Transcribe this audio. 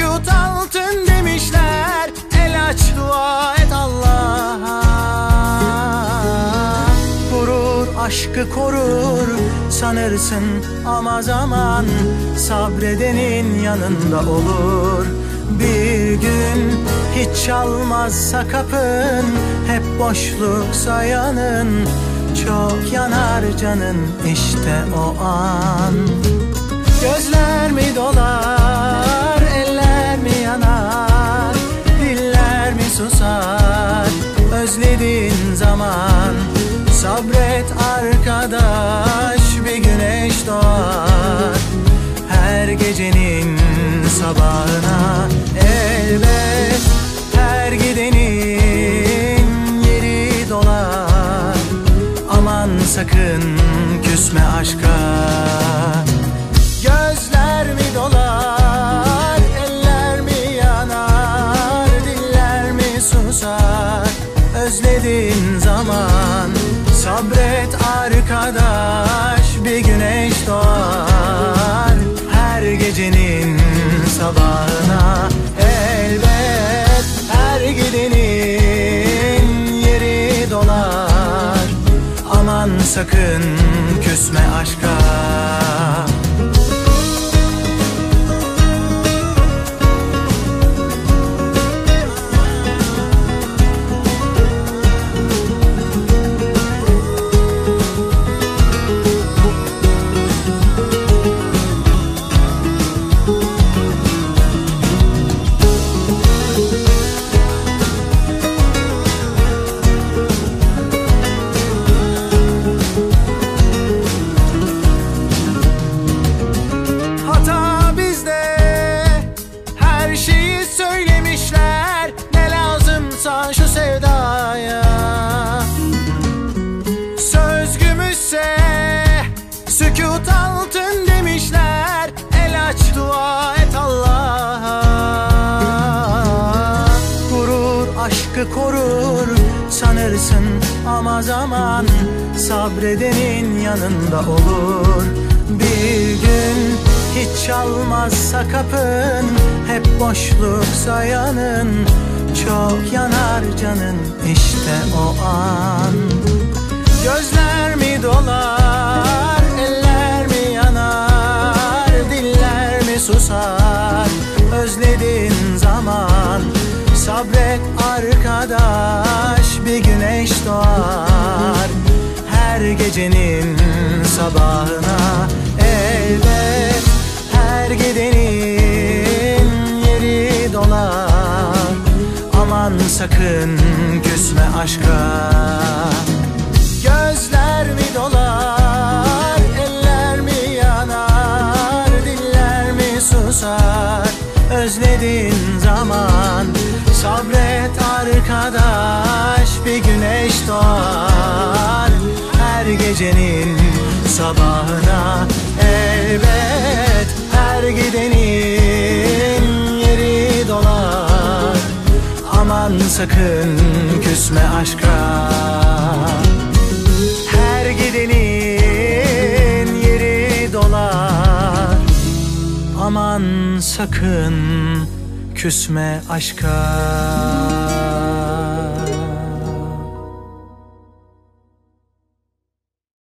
sükut altın demişler. El aç dua et Allah'a. Gurur aşkı korur sanırsın ama zaman sabredenin yanında olur. Bir gün hiç çalmazsa kapın, hep boşluksa yanın, çok yanar canın işte o an. Gözler mi dolar, eller mi yanar, diller mi susar özlediğin zaman? Sabret arkadaş, bir güneş doğar her gecenin sabahına. Elbet her gidenin yeri dolar. Aman sakın küsme aşka. Gözler mi dolar, eller mi yanar, diller mi susar özlediğin zaman? Sabret arkadaş, bir güneş doğar her gecenin sabahına. Elbet her gidenin yeri dolar. Aman sakın küsme aşka. Şu sevdaya söz gümüşse sükut altın demişler. El aç dua et Allah'a. Gurur aşkı korur sanırsın ama zaman sabredenin yanında olur. Bir gün hiç çalmazsa kapın, hep boşluksa yanın, çok yanar canın işte o an. Gözler mi dolar, eller mi yanar, diller mi susar özlediğin zaman? Sabret arkadaş, bir güneş doğar her gecenin sabahına. Elbet her gidenin yeri dolar. Aman sakın küsme aşka. Gözler mi dolar, eller mi yanar, diller mi susar özlediğin zaman? Sabret arkadaş, bir güneş doğar her gecenin sabahına. Elbet her gidenin yeri dolar. Aman sakın küsme aşka. Her gidenin yeri dolar. Aman sakın küsme aşka.